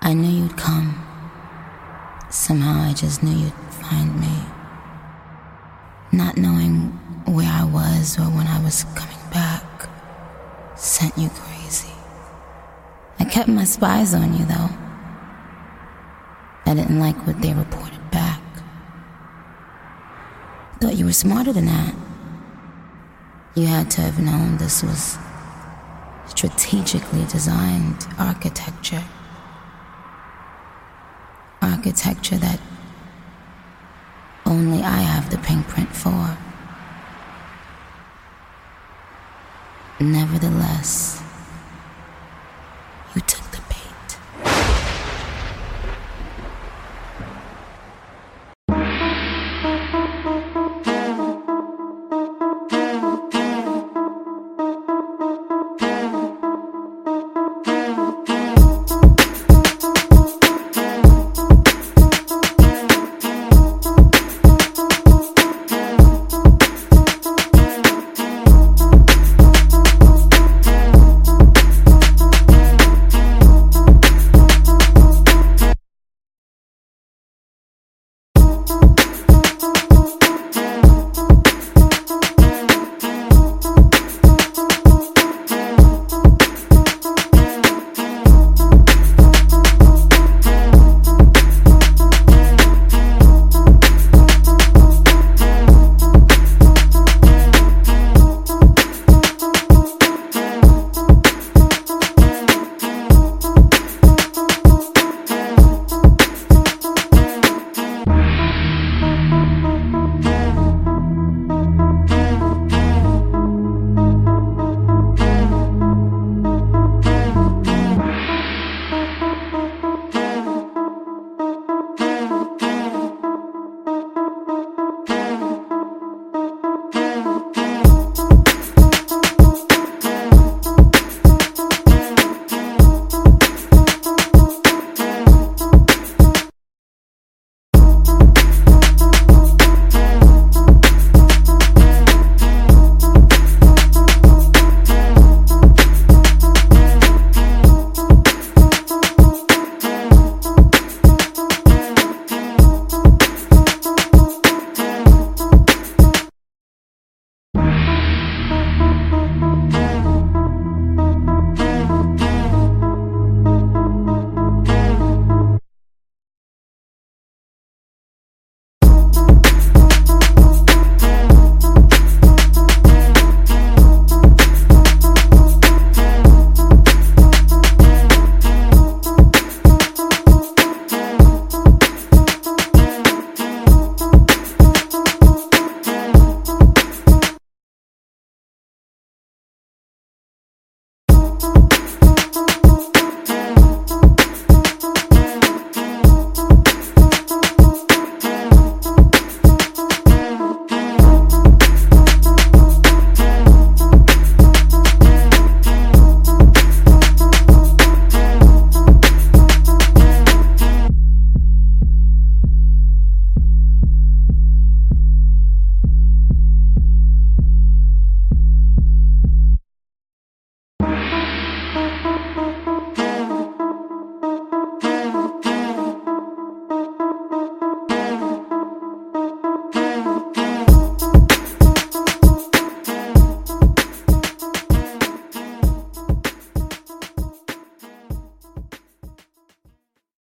I knew you'd come. Somehow I just knew you'd find me. Not knowing where I was or when I was coming back sent you crazy. I kept my spies on you, though. I didn't like what they reported back. Thought you were smarter than that. You had to have known this was strategically designed architecture. Architecture that only I have the pink print for. Nevertheless,